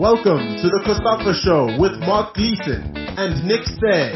Welcome to the Costafa Show with Mark Gleason and Nick Stead.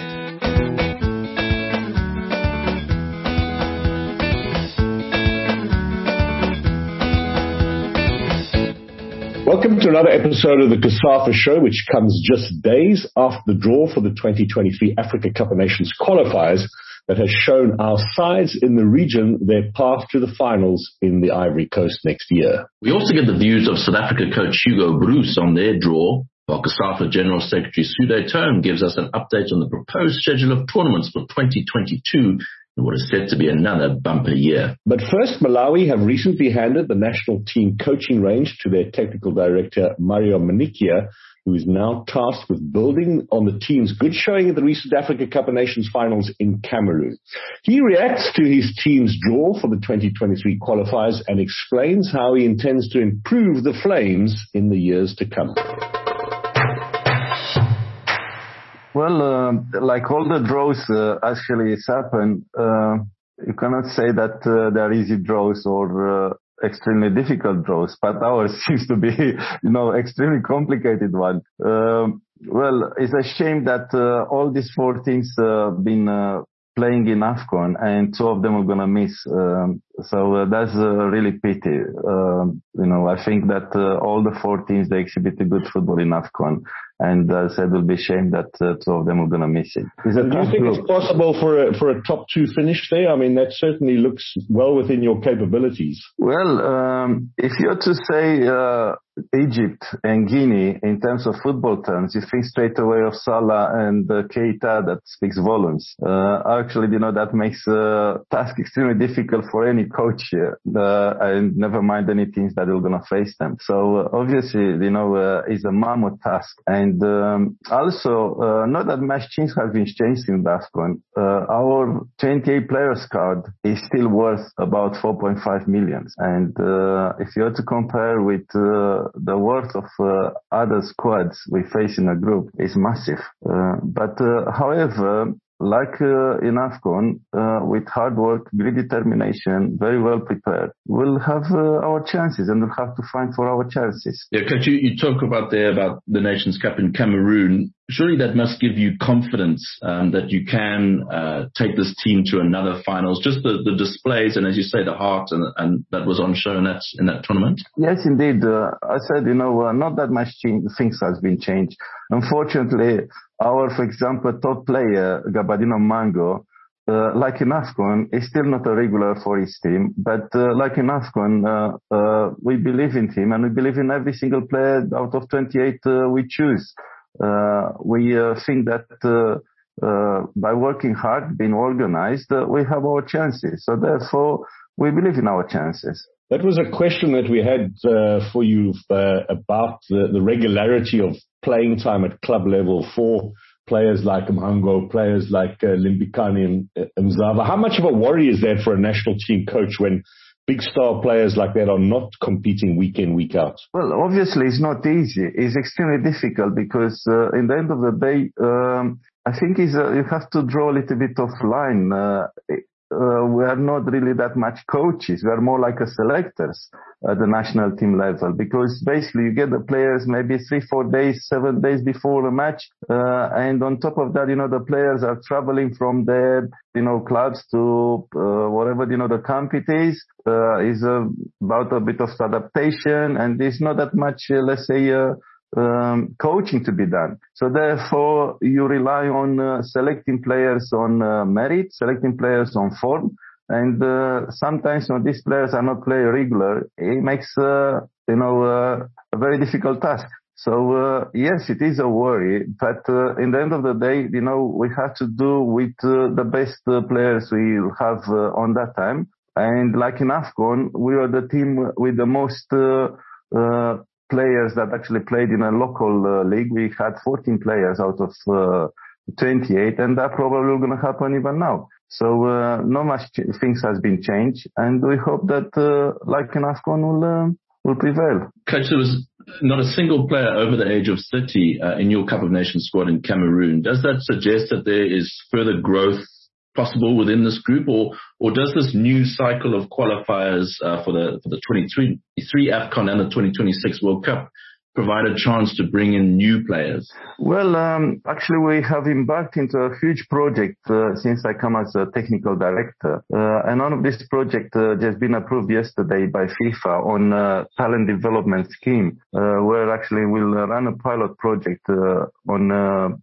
Welcome to another episode of the Costafa Show, which comes just days after the draw for the 2023 Africa Cup of Nations qualifiers that has shown our sides in the region their path to the finals in the Ivory Coast next year. We also get the views of South Africa coach Hugo Broos on their draw, while COSAFA General Secretary Sude Tome gives us an update on the proposed schedule of tournaments for 2022 in what is said to be another bumper year. But first, Malawi have recently handed the national team coaching range to their technical director, Mario Manikia, who is now tasked with building on the team's good showing at the recent Africa Cup of Nations finals in Cameroon. He reacts to his team's draw for the 2023 qualifiers and explains how he intends to improve the Flames in the years to come. Well, like all the draws actually happen, you cannot say that they're easy draws or extremely difficult draws, but ours seems to be, extremely complicated one. Well, it's a shame that all these four teams been playing in AFCON and two of them are gonna miss. So that's really pity. I think that all the four teams, they exhibited good football in AFCON. And I said it will be a shame that two of them are going to miss it. Do you think it's possible for a top two finish there? I mean, that certainly looks well within your capabilities. Well, if you're to say Egypt and Guinea in terms of football terms, you think straight away of Salah and Keita. That speaks volumes. Actually, that makes task extremely difficult for any coach here, and never mind any teams that are going to face them. So obviously, it's a mammoth task. And also, not that much things have been changed in AFCON. Our 28 players card is still worth about 4.5 million. And if you are to compare with the worth of other squads we face in a group, is massive. But however, like in AFCON, with hard work, great determination, very well prepared, we'll have our chances and we'll have to fight for our chances. Yeah, Coach, you talk about the Nations Cup in Cameroon. Surely that must give you confidence that you can take this team to another finals. Just the displays and, as you say, the heart and that was on show in that tournament. Yes, indeed. I said, not that much things has been changed. Unfortunately, for example, top player, Gabadino Mango, like in AFCON, is still not a regular for his team. But like in AFCON, we believe in him and we believe in every single player out of 28 we choose. We think that by working hard, being organized, we have our chances. So therefore, we believe in our chances. That was a question that we had for you about the regularity of playing time at club level for players like Mhango, players like Limbikani and Mzava. How much of a worry is that for a national team coach when big star players like that are not competing week in, week out? Well, obviously it's not easy. It's extremely difficult because in the end of the day, I think you have to draw a little bit of line. We are not really that much coaches. We are more like selectors at the national team level, because basically you get the players maybe 3-4 days, 7 days before the match. And on top of that, the players are traveling from their, clubs to whatever, the camp it is about a bit of adaptation, and there's not that much, let's say, coaching to be done. So therefore, you rely on selecting players on merit, selecting players on form, and sometimes when these players are not playing regular, it makes a very difficult task. So yes, it is a worry, but in the end of the day, we have to do with the best players we have on that time. And like in AFCON, we are the team with the most players that actually played in a local league. We had 14 players out of 28, and that probably going to happen even now. So not much things has been changed, and we hope that like in AFCON will prevail. Coach, there was not a single player over the age of 30 in your Cup of Nations squad in Cameroon. Does that suggest that there is further growth possible within this group, or does this new cycle of qualifiers for the 2023 AFCON and the 2026 World Cup provide a chance to bring in new players? Well, actually, we have embarked into a huge project since I come as a technical director. And one of this project just been approved yesterday by FIFA on talent development scheme, where actually we'll run a pilot project on,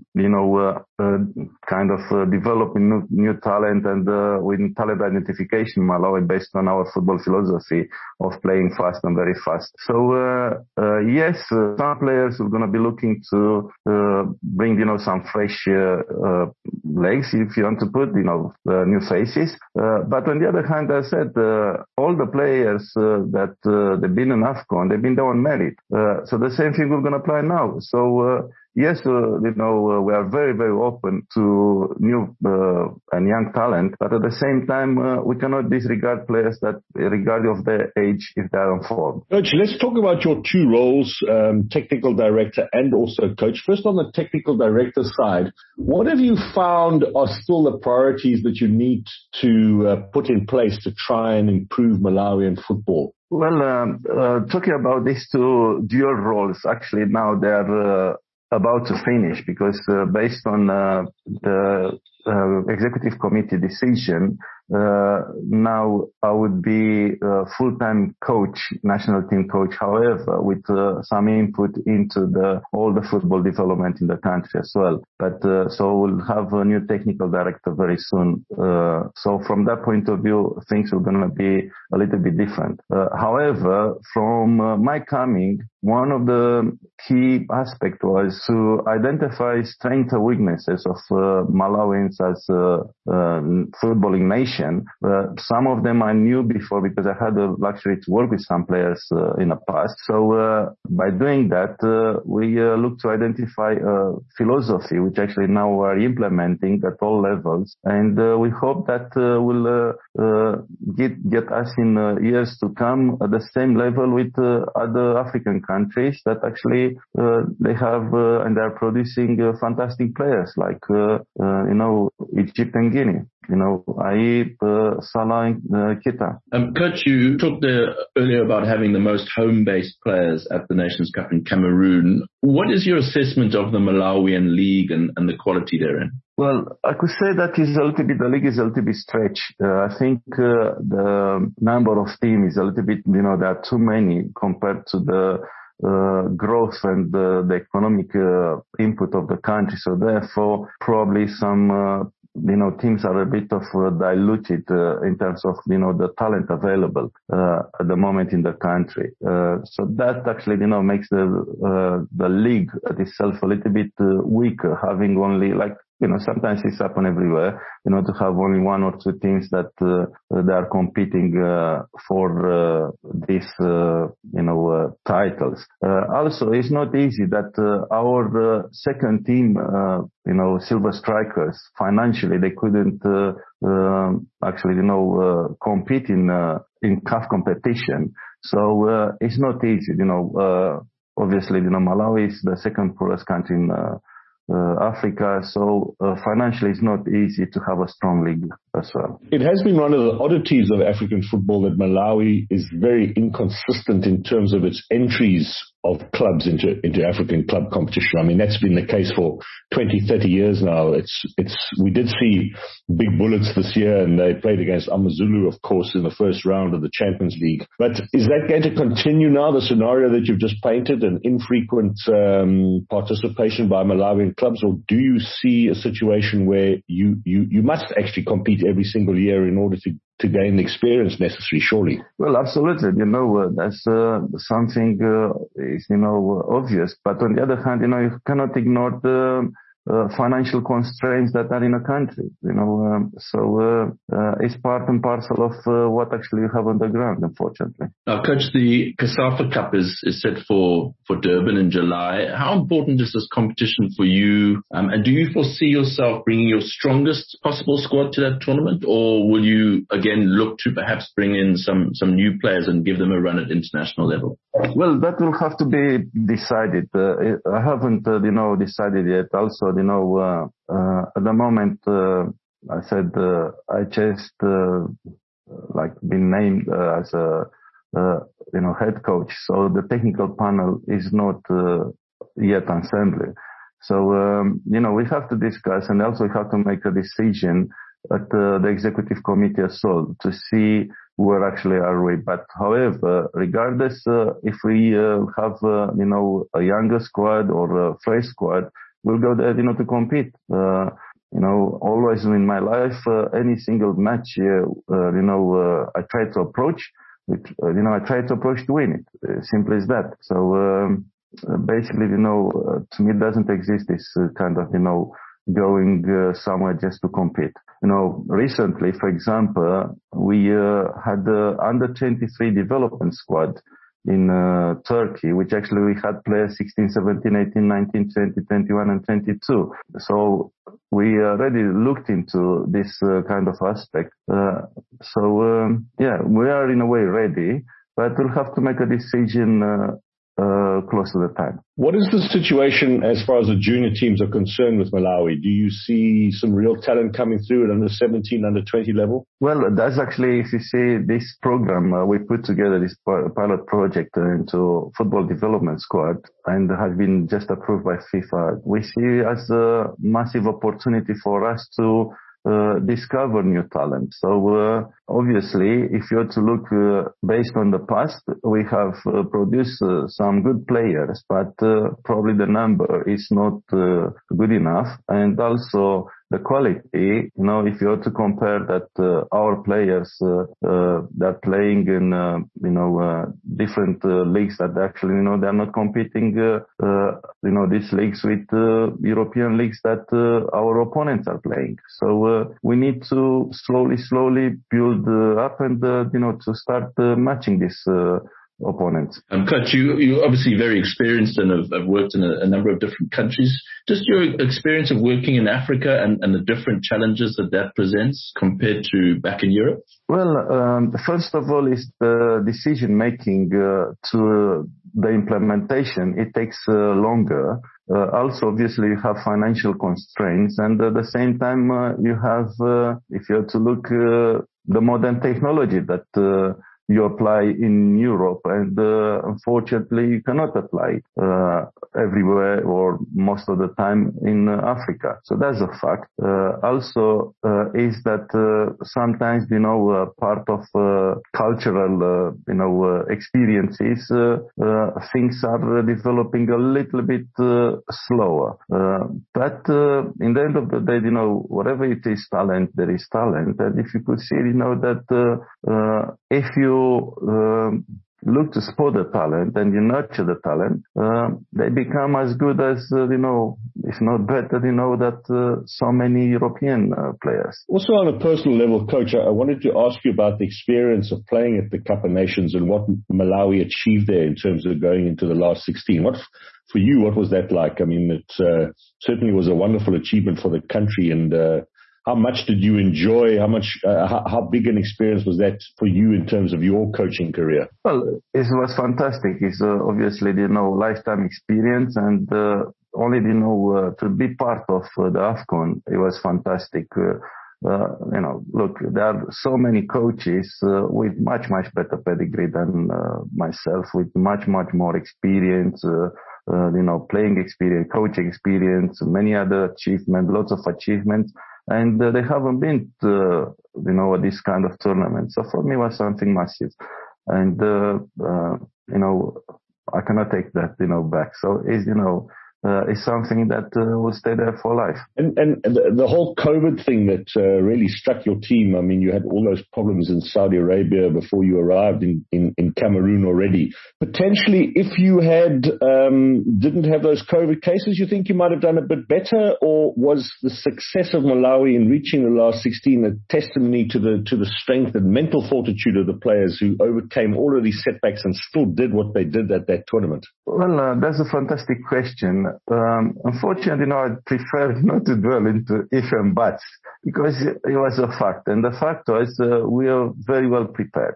kind of developing new talent and with talent identification in Malawi based on our football philosophy of playing fast and very fast. So, yes, some players are going to be looking to bring, some fresh legs, if you want to put, new faces. But on the other hand, I said, all the players that they've been in AFCON, they've been there on merit. So the same thing we're going to apply now. So, yes, we are very, very open to new and young talent, but at the same time, we cannot disregard players that, regardless of their age, if they are on form. Coach, let's talk about your two roles, technical director and also coach. First, on the technical director side, what have you found are still the priorities that you need to put in place to try and improve Malawian football? Well, talking about these two dual roles, actually now they're about to finish because based on the executive committee decision, now I would be full-time coach, national team coach, however, with some input into all the football development in the country as well. But so we'll have a new technical director very soon. So from that point of view, things are going to be a little bit different. However, from my coming, one of the key aspects was to identify strengths and weaknesses of Malawians as a footballing nation. Some of them I knew before because I had the luxury to work with some players in the past. So by doing that, we look to identify a philosophy which actually now we are implementing at all levels, and we hope that will get us in years to come at the same level with other African countries that actually they have and they are producing fantastic players like Egypt and Guinea. Salah and Kita. Coach, you talked there earlier about having the most home-based players at the Nations Cup in Cameroon. What is your assessment of the Malawian league and the quality therein? Well, I could say that the league is a little bit stretched. I think the number of teams is a little bit, there are too many compared to the growth and the economic input of the country. So therefore, probably some teams are a bit of diluted in terms of, the talent available at the moment in the country. So that actually, makes the league itself a little bit weaker, having only sometimes it's happen everywhere, to have only one or two teams that they are competing for these, titles. Also, it's not easy that our second team, Silver Strikers, financially they couldn't actually, compete in CAF competition. So it's not easy, obviously, Malawi is the second poorest country in Africa, so financially it's not easy to have a strong league as well. It has been one of the oddities of African football that Malawi is very inconsistent in terms of its entries of clubs into African club competition. I mean, that's been the case for 20, 30 years now. We did see big bullets this year, and they played against Amazulu, of course, in the first round of the Champions League. But is that going to continue now, the scenario that you've just painted, an infrequent participation by Malawian clubs, or do you see a situation where you must actually compete every single year in order to gain the experience necessary, surely? Well, absolutely. That's something is, obvious. But on the other hand, you cannot ignore the financial constraints that are in a country, so it's part and parcel of what actually you have on the ground, unfortunately. Now, Coach, the COSAFA Cup is set for Durban in July. How important is this competition for you? And do you foresee yourself bringing your strongest possible squad to that tournament, or will you again look to perhaps bring in some new players and give them a run at international level? Well, that will have to be decided. I haven't, decided yet. Also, at the moment, I said I just been named as a head coach. So the technical panel is not yet assembled. So, we have to discuss and also we have to make a decision at the executive committee as well to see where actually are we. But however, regardless, if we have, a younger squad or a fresh squad, we'll go there, to compete. Always in my life, any single match, I try to approach, I try to approach to win it. Simple as that. So, basically, to me, it doesn't exist this kind of, going somewhere just to compete. Recently, for example, we had the under 23 development squad in Turkey, which actually we had players 16, 17, 18, 19, 20, 21, and 22. So we already looked into this kind of aspect. We are in a way ready, but we'll have to make a decision close to the time. What is the situation as far as the junior teams are concerned with Malawi? Do you see some real talent coming through at under 17, under 20 level? Well, that's actually, if you see this program, we put together this pilot project into football development squad and has been just approved by FIFA. We see as a massive opportunity for us to discover new talent. So obviously, if you're to look based on the past, we have produced some good players, but probably the number is not good enough. And also the quality, if you were to compare that our players that are playing in different leagues that actually they're not competing these leagues with European leagues that our opponents are playing. So we need to slowly build up and to start matching these opponents. Coach, you're obviously very experienced and have worked in a number of different countries. Just your experience of working in Africa and the different challenges that presents compared to back in Europe? Well, first of all is the decision making to the implementation. It takes longer. Also, obviously, you have financial constraints, and at the same time, you have, if you have to look, the modern technology that you apply in Europe, and unfortunately you cannot apply everywhere or most of the time in Africa. So that's a fact. Also is that sometimes part of cultural experiences, things are developing a little bit slower. But in the end of the day, whatever it is talent, there is talent. And if you could see, that if you look to spot the talent and you nurture the talent, they become as good as, if not better, that so many European players. Also on a personal level, Coach, I wanted to ask you about the experience of playing at the Cup of Nations and what Malawi achieved there in terms of going into the last 16. For you, what was that like? I mean, it certainly was a wonderful achievement for the country, and how much did you enjoy? How big an experience was that for you in terms of your coaching career? Well, it was fantastic. It's obviously, lifetime experience, and only, to be part of the AFCON, it was fantastic. Look, there are so many coaches with much better pedigree than myself, with much more experience, playing experience, coaching experience, many other achievements, lots of achievements. And they haven't been to, this kind of tournament. So for me, it was something massive. And, I cannot take that, back. So it's something that will stay there for life. And the whole COVID thing that really struck your team. I mean, you had all those problems in Saudi Arabia before you arrived in Cameroon already. Potentially, if you had didn't have those COVID cases, you think you might have done a bit better? Or was the success of Malawi in reaching the last 16 a testimony to the strength and mental fortitude of the players who overcame all of these setbacks and still did what they did at that tournament? Well, that's a fantastic question. Unfortunately, I prefer not to dwell into if and buts, because it was a fact. And the fact was, we are very well prepared.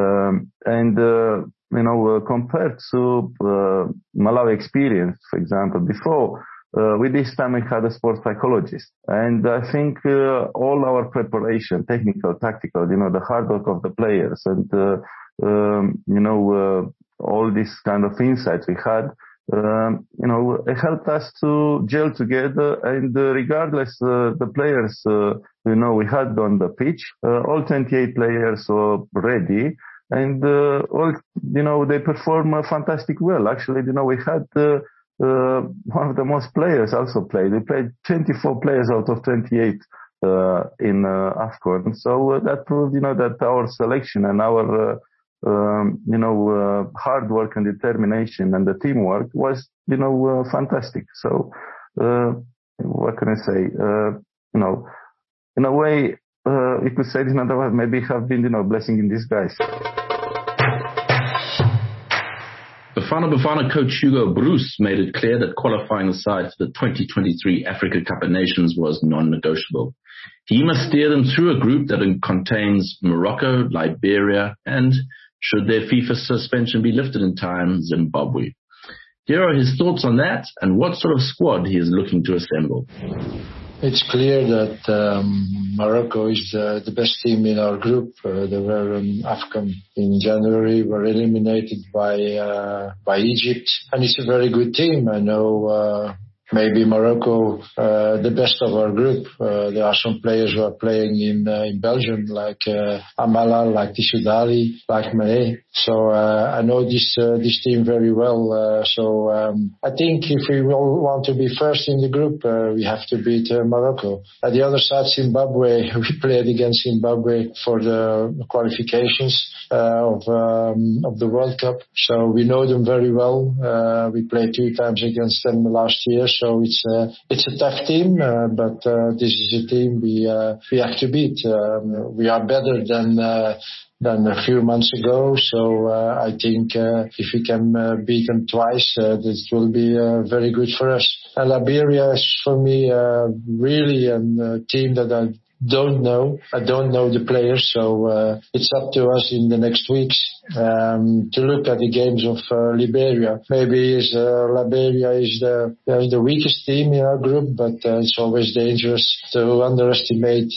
Compared to Malawi experience, for example, before, with this time we had a sports psychologist. And I think all our preparation, technical, tactical, the hard work of the players and all this kind of insights we had, it helped us to gel together, and regardless the players, we had on the pitch, all 28 players were ready, and all, they perform fantastic well. Actually, we had one of the most players also played. We played 24 players out of 28 in AFCON. So that proved, that our selection and our hard work and determination and the teamwork was, fantastic. So, what can I say? In a way, you could say, maybe have been, blessing in disguise. Bafana coach Hugo Broos made it clear that qualifying the side for the 2023 Africa Cup of Nations was non-negotiable. He must steer them through a group that contains Morocco, Liberia, and, should their FIFA suspension be lifted in time, Zimbabwe. Here are his thoughts on that and what sort of squad he is looking to assemble. It's clear that Morocco is the best team in our group. They were in AFCON in January, were eliminated by Egypt, and it's a very good team. I know maybe Morocco, the best of our group. There are some players who are playing in Belgium, like Amala, like Tissoudali, like Maé. So I know this team very well. So I think if we will want to be first in the group, we have to beat Morocco. At the other side, Zimbabwe, we played against Zimbabwe for the qualifications of the World Cup. So we know them very well. We played 2 times against them last year. So it's a tough team, but this is a team we have to beat. We are better than a few months ago. So I think if we can beat them twice, this will be very good for us. And Liberia is for me really a team that I don't know. I don't know the players, so it's up to us in the next weeks to look at the games of Liberia. Maybe Liberia is the weakest team in our group, but it's always dangerous to underestimate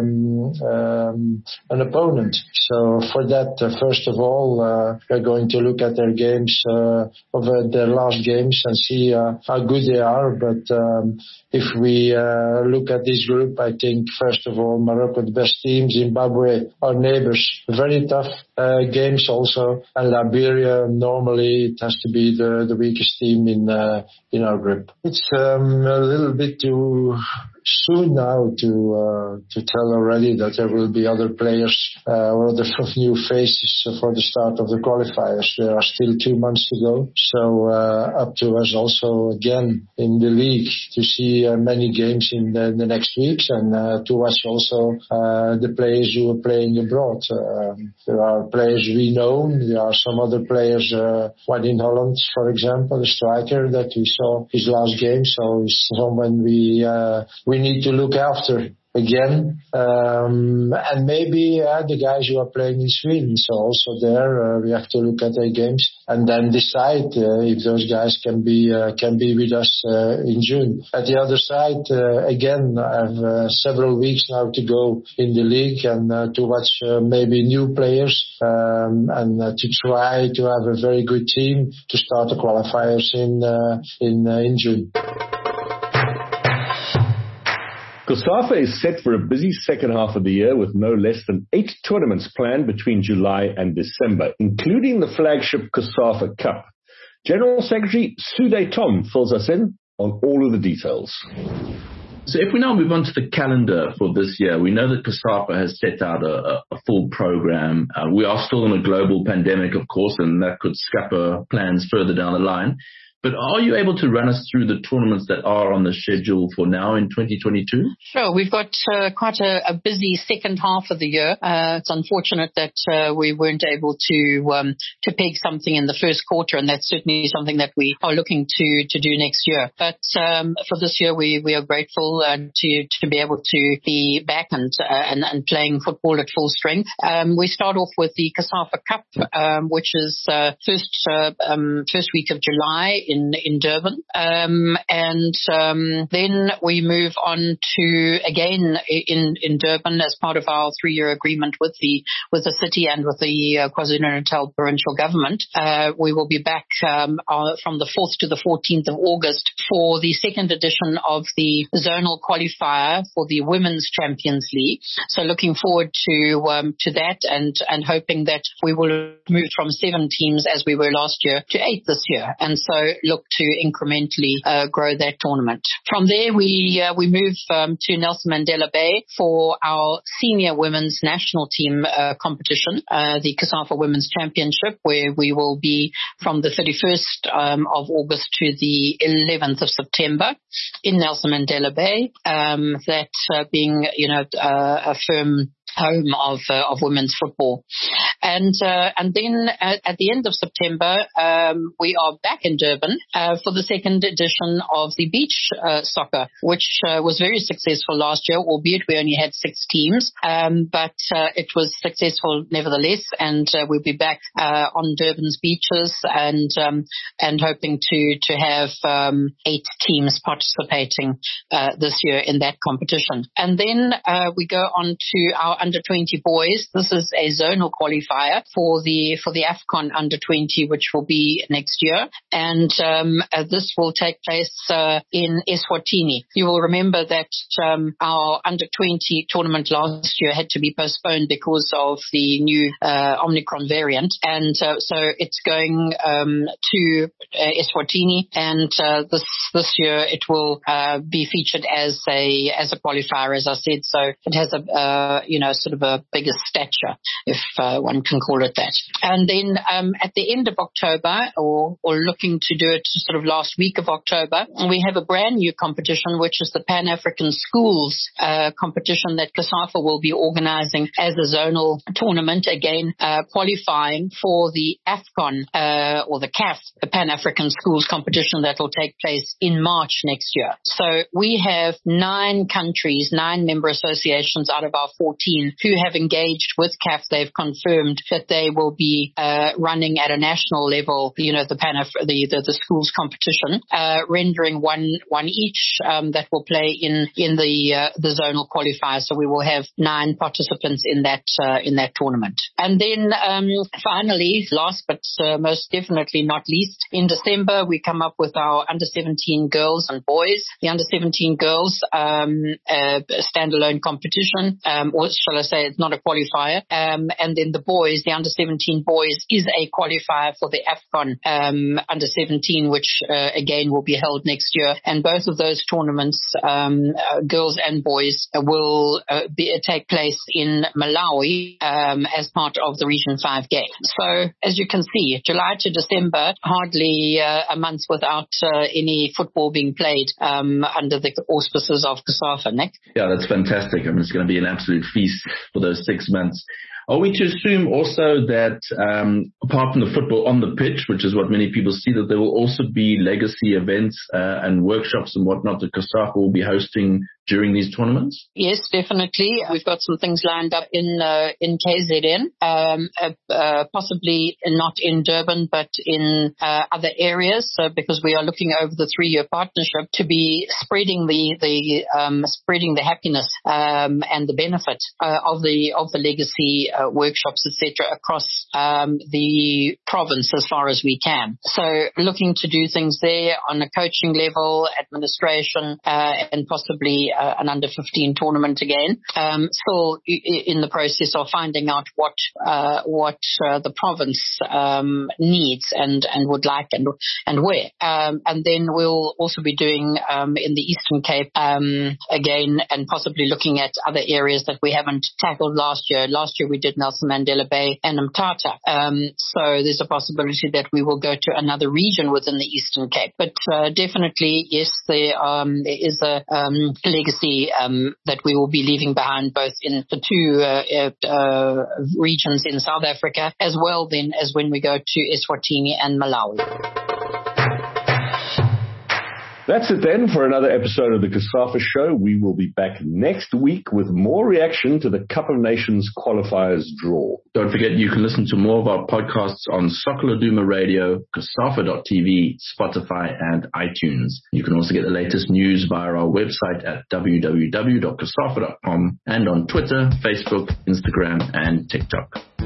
an opponent. So for that, first of all, we're going to look at their games, of their last games, and see how good they are. But if we look at this group, I think first of all, Morocco the best team, Zimbabwe our neighbors, very tough games also, and Liberia normally it has to be the weakest team in our group. It's a little bit too soon now to tell already that there will be other players or other new faces for the start of the qualifiers. There are still 2 months to go, so up to us also again in the league to see many games in the next weeks, and to watch also the players who are playing abroad. There are players we know. There are some other players, one in Holland, for example, a striker that we saw his last game, so he's someone we need to look after again, and maybe the guys who are playing in Sweden. So also there we have to look at their games and then decide if those guys can be with us in June. At the other side, again, I have several weeks now to go in the league and to watch maybe new players and to try to have a very good team to start the qualifiers in June. COSAFA is set for a busy second half of the year with no less than 8 tournaments planned between July and December, including the flagship COSAFA Cup. General Secretary Sude Tom fills us in on all of the details. So if we now move on to the calendar for this year, we know that COSAFA has set out a full program. We are still in a global pandemic, of course, and that could scupper plans further down the line. But are you able to run us through the tournaments that are on the schedule for now in 2022? Sure. We've got quite a busy second half of the year. It's unfortunate that we weren't able to peg something in the first quarter, and that's certainly something that we are looking to do next year. But for this year, we are grateful to be able to be back and playing football at full strength. We start off with the COSAFA Cup, which is first week of July in Durban. Then we move on to, again, in Durban, as part of our 3-year agreement with the city and with the KwaZulu-Natal provincial government. We will be back from the 4th to the 14th of August for the second edition of the zonal qualifier for the Women's Champions League. So looking forward to that, and hoping that we will move from 7 teams as we were last year to 8 this year, and so look to incrementally grow that tournament. From there, we move to Nelson Mandela Bay for our senior women's national team competition, the COSAFA Women's Championship, where we will be from the 31st of August to the 11th of September in Nelson Mandela Bay. That being, a firm home of women's football. And then at the end of September, we are back in Durban for the second edition of the beach soccer, which was very successful last year, albeit we only had 6 teams. But it was successful nevertheless, and we'll be back on Durban's beaches and hoping to have 8 teams participating this year in that competition. And then we go on to our under-20 boys. This is a zonal qualifier for the AFCON under-20, which will be next year. And this will take place in Eswatini. You will remember that our under-20 tournament last year had to be postponed because of the new Omicron variant. And so it's going to Eswatini, and this year it will be featured as a qualifier, as I said. So it has sort of a bigger stature, if one can call it that. And then at the end of October, or looking to do it sort of last week of October, we have a brand new competition, which is the Pan-African Schools competition that COSAFA will be organizing as a zonal tournament, again qualifying for the AFCON or the CAF, the Pan-African Schools competition that will take place in March next year. So we have 9 countries, 9 member associations out of our 14 who have engaged with CAF. They've confirmed that they will be running at a national level, the schools competition, rendering one each that will play in the zonal qualifier. So we will have 9 participants in that tournament. And then finally, last but most definitely not least, in December we come up with our under-17 girls and boys. The under-17 girls standalone competition, or shall I say, it's not a qualifier. And then the boys, the under-17 boys, is a qualifier for the AFCON under-17, which again will be held next year. And both of those tournaments, girls and boys, will take place in Malawi as part of the Region 5 Games. So as you can see, July to December, hardly a month without any football being played under the auspices of COSAFA, Nick. Yeah, that's fantastic. I mean, it's going to be an absolute feast for those 6 months. Are we to assume also that apart from the football on the pitch, which is what many people see, that there will also be legacy events and workshops and whatnot that COSAFA will be hosting during these tournaments? Yes, definitely. We've got some things lined up in KZN, possibly not in Durban, but in other areas, because we are looking over the 3-year partnership to be spreading the happiness and the benefit of the legacy workshops, etc., across the province as far as we can. So looking to do things there on a coaching level, administration, and possibly an under-15 tournament again. Still in the process of finding out what the province needs and would like and where. And then we'll also be doing in the Eastern Cape again, and possibly looking at other areas that we haven't tackled last year. Last year we did Nelson Mandela Bay and Mthatha. So there's a possibility that we will go to another region within the Eastern Cape. But definitely, yes, there is a legacy that we will be leaving behind, both in the 2 regions in South Africa, as well then as when we go to Eswatini and Malawi. That's it then for another episode of the COSAFA Show. We will be back next week with more reaction to the Cup of Nations qualifiers draw. Don't forget you can listen to more of our podcasts on Soccer Laduma Radio, COSAFA.tv, Spotify and iTunes. You can also get the latest news via our website at www.cosafa.com and on Twitter, Facebook, Instagram and TikTok.